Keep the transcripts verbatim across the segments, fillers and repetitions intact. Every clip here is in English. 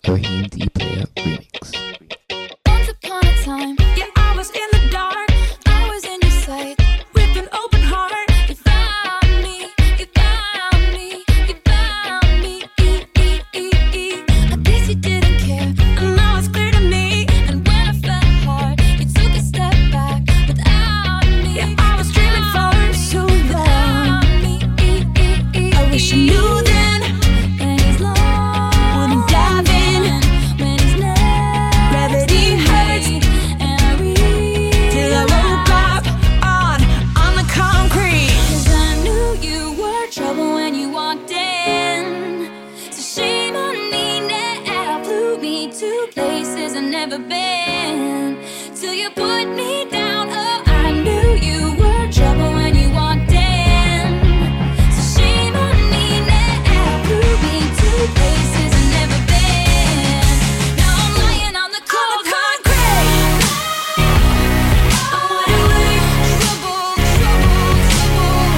Raheem D Player Remix. Once upon a time, yeah, I was in the dark. I was in your sight with an open heart. You found me, you found me, you found me. E, e, e, e. I guess you didn't care, and now it's clear to me. And when I fell hard, you took a step back without me. Yeah, I was dreaming for so long. Me, e, e, e, I wish I knew then. And he's long, wouldn't dive in. When he's next, gravity hurts, and I reach till I woke up on on the concrete. 'Cause I knew you were trouble when you walked in. So shame on me now, flew me to places I've never been. Till you put me down, oh, I knew you were trouble when you walked in. So shame on me now, flew me to places I've never been. Now I'm lying on the cold concrete. I'm wide awake, trouble, trouble, trouble.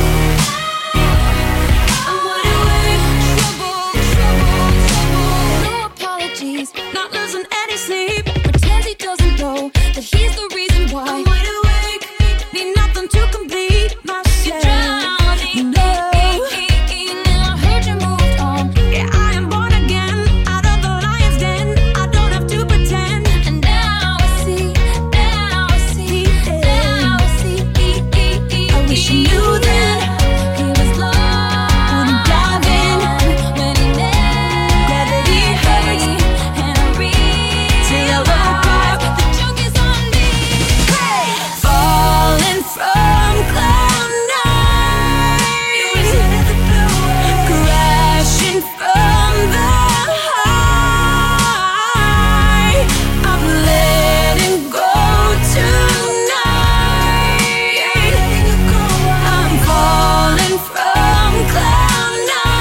I'm wide awake, trouble, trouble, trouble. No apologies, not losing any sleep. Pretends he doesn't know that he's the reason why. I'm wide awake, need nothing to complete myself. You're drowning, no. Now I heard you moved on. Yeah, I am born again, out of the lion's den. I don't have to pretend. And now I see, now I see, now I see. I wish I knew then. He was lost, wouldn't dive in. When he next, gravity hurts, and I reach till I woke up. The joke is on me. Hey, falling from cloud nine. It was out of the blue, crashing from the high. I'm letting go tonight. I'm falling from cloud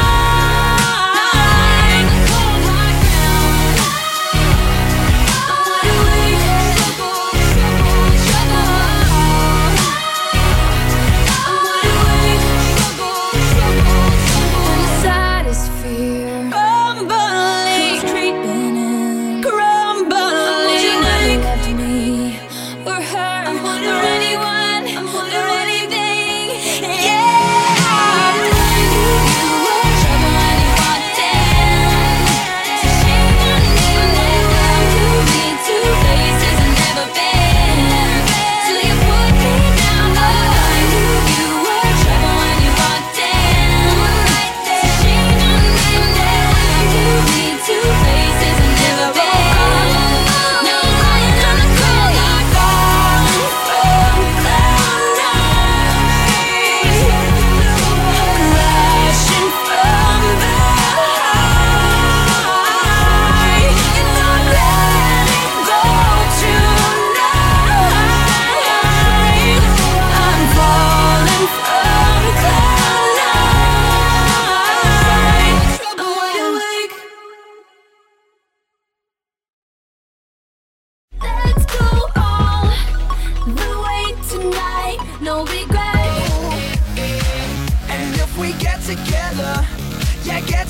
nine. Cold hard ground. I'm wide awake, trouble, trouble, trouble. I'm wide awake, trouble, trouble, trouble. And inside is fear, crumbling, creeping in, crumbling. Would you never left me or her or anyone or anything? Yeah, I knew you were trouble when you walked in. So shame on me now, you me to places I've never been. Till you put me down, oh, I knew you were trouble when you walked in. So shame on me now, you me to places I've never been. Now I'm lying on the cold hard ground, from cloud nine, crashing from the high. And I'm letting go tonight. I'm falling from cloud nine. I'm wide awake. Let's go all the way tonight. No regret. And if we get together, yeah, get